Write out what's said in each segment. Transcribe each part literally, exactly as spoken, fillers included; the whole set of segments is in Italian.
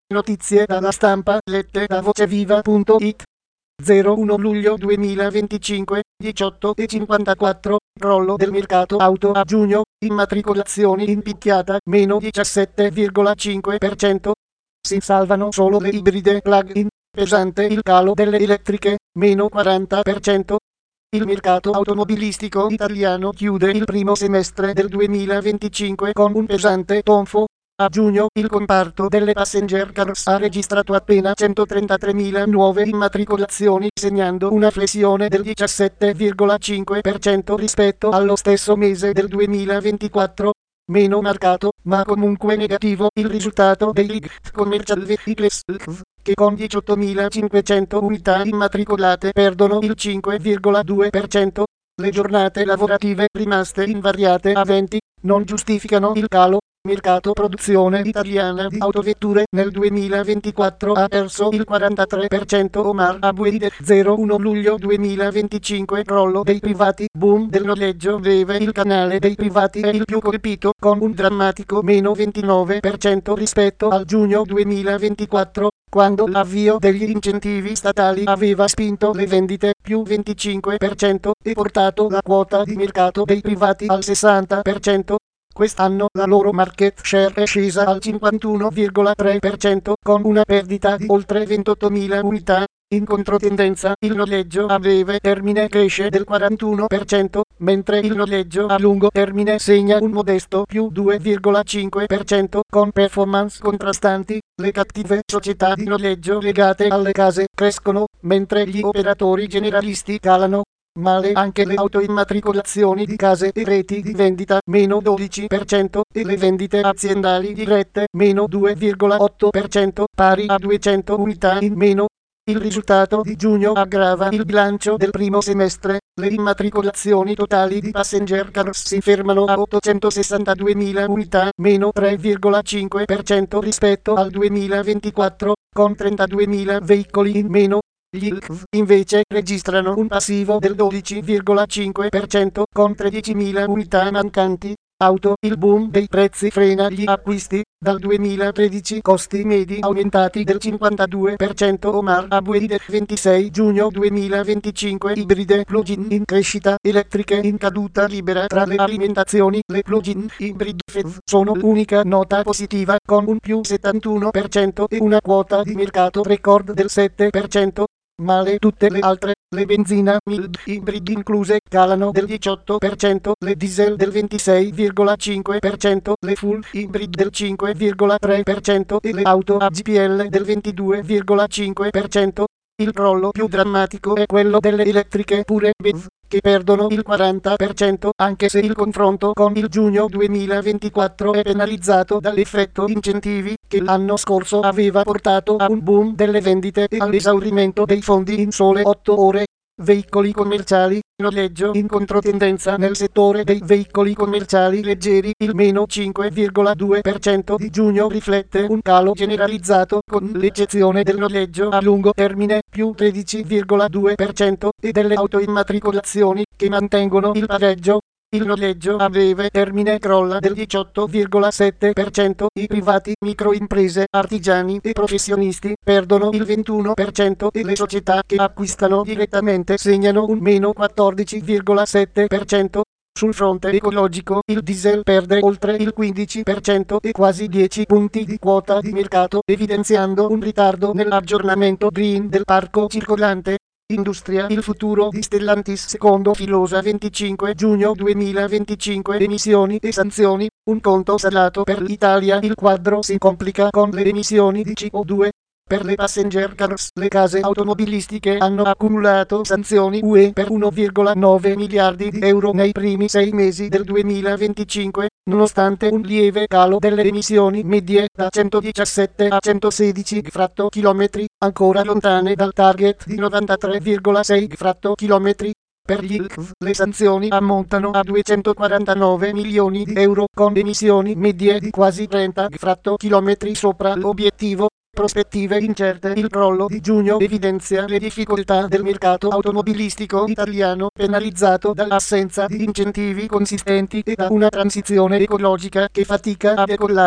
Notizie dalla stampa lette da voceviva punto it. zero uno luglio duemilaventicinque, diciotto e cinquantaquattro, crollo del mercato auto a giugno, immatricolazioni in picchiata, meno diciassette virgola cinque per cento. Si salvano solo le ibride plug-in, pesante il calo delle elettriche, meno quaranta per cento. Il mercato automobilistico italiano chiude il primo semestre del duemilaventicinque con un pesante tonfo. A giugno, il comparto delle passenger cars ha registrato appena centotrentatremila nuove immatricolazioni, segnando una flessione del diciassette virgola cinque per cento rispetto allo stesso mese del duemilaventiquattro. Meno marcato, ma comunque negativo, il risultato dei Light Commercial Vehicles, che con diciottomilacinquecento unità immatricolate perdono il cinque virgola due per cento. Le giornate lavorative rimaste invariate a venti non giustificano il calo. Mercato produzione italiana di autovetture nel duemilaventiquattro ha perso il quarantatré per cento. Omar Abuide, zero uno luglio duemilaventicinque, crollo dei privati, boom del noleggio breve. Il canale dei privati è il più colpito, con un drammatico meno ventinove per cento rispetto al giugno duemilaventiquattro, quando l'avvio degli incentivi statali aveva spinto le vendite più venticinque per cento e portato la quota di mercato dei privati al sessanta per cento. Quest'anno la loro market share è scesa al cinquantuno virgola tre per cento, con una perdita di oltre ventottomila unità. In controtendenza, il noleggio a breve termine cresce del quarantuno per cento, mentre il noleggio a lungo termine segna un modesto più due virgola cinque per cento, con performance contrastanti. Le cattive società di noleggio legate alle case crescono, mentre gli operatori generalisti calano. Male anche le autoimmatricolazioni di case e reti di vendita, meno dodici per cento, e le vendite aziendali dirette, meno due virgola otto per cento, pari a duecento unità in meno. Il risultato di giugno aggrava il bilancio del primo semestre. Le immatricolazioni totali di passenger cars si fermano a ottocentosessantaduemila unità, meno tre virgola cinque per cento rispetto al duemilaventiquattro, con trentaduemila veicoli in meno. Gli I L V invece registrano un passivo del dodici virgola cinque per cento, con tredicimila unità mancanti. Auto, il boom dei prezzi frena gli acquisti. Dal duemilatredici costi medi aumentati del cinquantadue per cento. Omar Abuide, ventisei giugno duemilaventicinque, ibride plug-in in crescita, elettriche in caduta libera. Tra le alimentazioni, le plug-in hybrid F E V sono l'unica nota positiva, con un più settantuno per cento e una quota di mercato record del sette per cento. Male tutte le altre. Le benzina mild hybrid incluse calano del diciotto per cento, le diesel del ventisei virgola cinque per cento, le full hybrid del cinque virgola tre per cento e le auto a G P L del ventidue virgola cinque per cento. Il crollo più drammatico è quello delle elettriche pure B E V, che perdono il quaranta per cento, anche se il confronto con il giugno duemilaventiquattro è penalizzato dall'effetto incentivi, che l'anno scorso aveva portato a un boom delle vendite e all'esaurimento dei fondi in sole otto ore. Veicoli commerciali, noleggio in controtendenza nel settore dei veicoli commerciali leggeri. Il meno cinque virgola due per cento di giugno riflette un calo generalizzato, con l'eccezione del noleggio a lungo termine, più tredici virgola due per cento, e delle autoimmatricolazioni, che mantengono il pareggio. Il noleggio a breve termine crolla del diciotto virgola sette per cento, i privati, microimprese, artigiani e professionisti perdono il ventuno per cento e le società che acquistano direttamente segnano un meno quattordici virgola sette per cento. Sul fronte ecologico, il diesel perde oltre il quindici per cento e quasi dieci punti di quota di mercato, evidenziando un ritardo nell'aggiornamento green del parco circolante. Industria, il futuro di Stellantis secondo Filosa, venticinque giugno duemilaventicinque. Emissioni e sanzioni, un conto salato per l'Italia. Il quadro si complica con le emissioni di C O due. Per le passenger cars, le case automobilistiche hanno accumulato sanzioni U E per uno virgola nove miliardi di euro nei primi sei mesi del duemilaventicinque, nonostante un lieve calo delle emissioni medie da centodiciassette a centosedici gfrattochilometri, ancora lontane dal target di novantatré virgola sei gfrattochilometri. Per gli I L V le sanzioni ammontano a duecentoquarantanove milioni di euro, con emissioni medie di quasi trenta gfrattochilometri sopra l'obiettivo. Prospettive incerte. Il crollo di giugno evidenzia le difficoltà del mercato automobilistico italiano, penalizzato dall'assenza di incentivi consistenti e da una transizione ecologica che fatica a decollare.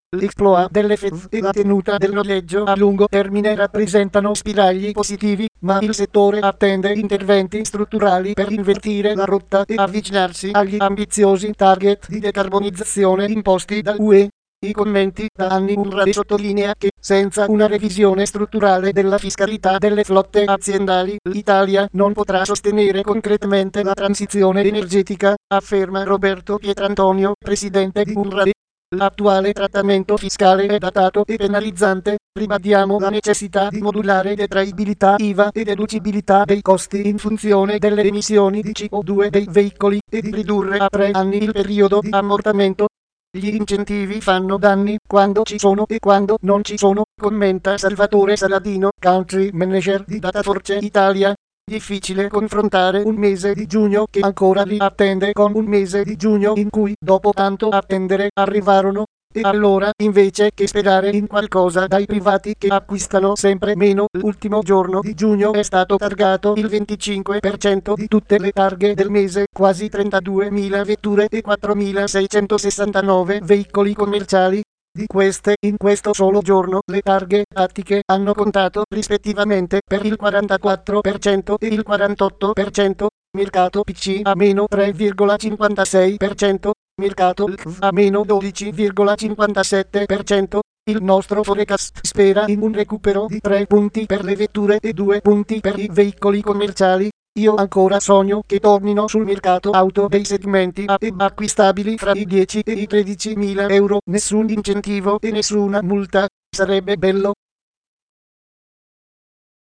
L'exploit delle F E V e la tenuta del noleggio a lungo termine rappresentano spiragli positivi, ma il settore attende interventi strutturali per invertire la rotta e avvicinarsi agli ambiziosi target di decarbonizzazione imposti dall'U E. I commenti da anni UNRWA sottolinea che, senza una revisione strutturale della fiscalità delle flotte aziendali, l'Italia non potrà sostenere concretamente la transizione energetica, afferma Roberto Pietrantonio, presidente di UNRWA. L'attuale trattamento fiscale è datato e penalizzante. Ribadiamo la necessità di modulare detraibilità I V A e deducibilità dei costi in funzione delle emissioni di C O due dei veicoli e di ridurre a tre anni il periodo di ammortamento. Gli incentivi fanno danni quando ci sono e quando non ci sono, commenta Salvatore Saladino, country manager di Dataforce Italia. Difficile confrontare un mese di giugno che ancora li attende con un mese di giugno in cui, dopo tanto attendere, arrivarono. E allora, invece che sperare in qualcosa dai privati che acquistano sempre meno, l'ultimo giorno di giugno è stato targato il venticinque per cento di tutte le targhe del mese, quasi trentaduemila vetture e quattromilaseicentosessantanove veicoli commerciali. Di queste, in questo solo giorno, le targhe tattiche hanno contato rispettivamente per il quarantaquattro per cento e il quarantotto per cento, mercato P C a meno tre virgola cinquantasei per cento, mercato L V a meno dodici virgola cinquantasette per cento. Il nostro forecast spera in un recupero di tre punti per le vetture e due punti per i veicoli commerciali. Io ancora sogno che tornino sul mercato auto dei segmenti A e B acquistabili fra i dieci e i tredicimila euro, nessun incentivo e nessuna multa. Sarebbe bello.